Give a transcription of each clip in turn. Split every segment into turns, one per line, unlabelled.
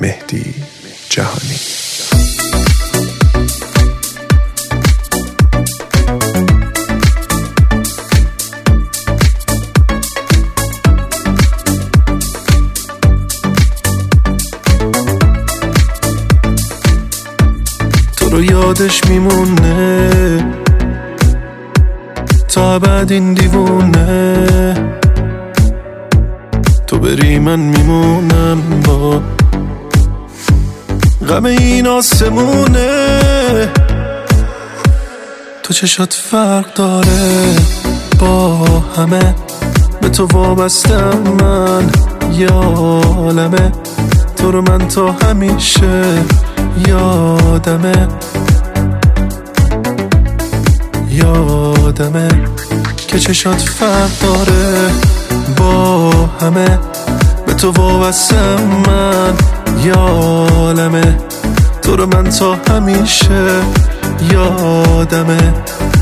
مهدی جهانی. تو رو یادش میمونه تا بعد این دیوونه، تو بری من میمونم با غم این آسمونه. تو چشات فرق داره با همه، به تو وابستم من یالمه، تو رو من تا همیشه یادمه که چشات فرق داره با همه، به تو وابستم من یالمه، تو رو من تا همیشه یادمه.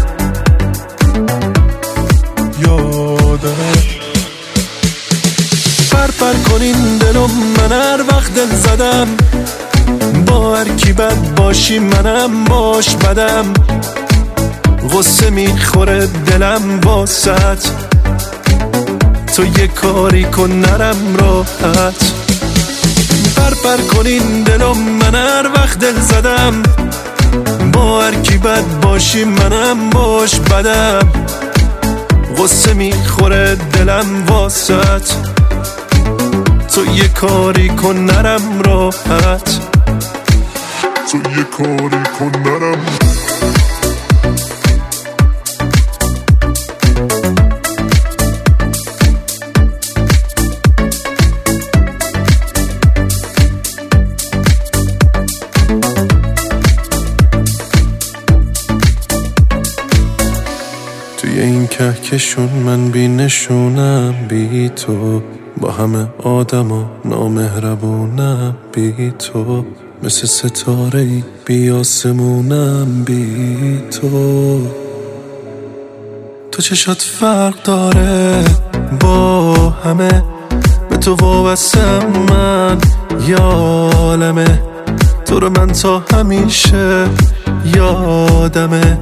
پر کنین دلم، من هر وقت دل زدم با هر کی بد باشی منم باش بدم، غصه میخوره دلم واسط، تو یه کاری کن نرم راحت. پر کنین دلم، من هر وقت دل زدم با هر کی بد باشی منم باش بدم، غصه میخوره دلم واسط، تو یه کاری کن نرم راحت، تو یه کاری کن نرم. توی این کهکشون من بی نشونم، بی تو با همه آدما نامهربونم، بی تو مثل ستاره‌ای بی آسمونم، بی تو. تو چشات فرق داره با همه، به تو وابستم من یالمه، تو رو من تا همیشه یادمه.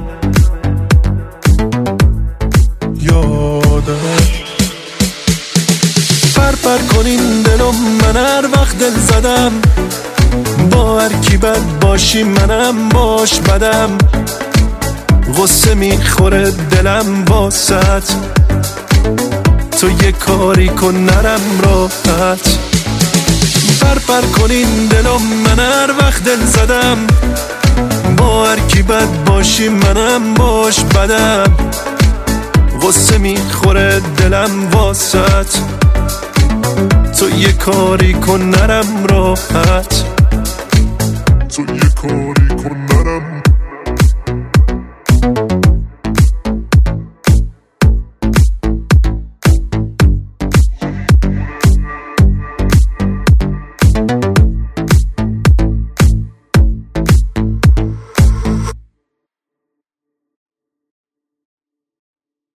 پر کنین دلم، من هر وقت دل زدم با هر کی بد باشی منم باش بدم، غصه میخوره دلم واسط، تو یه کاری کن نرم راحت. پر کنین دلم، من هر وقت دل زدم با هر کی بد باشی منم باش بدم، غصه میخوره دلم واسط، تو یه کاری کن نرم راحت، تو یه کاری کن نرم.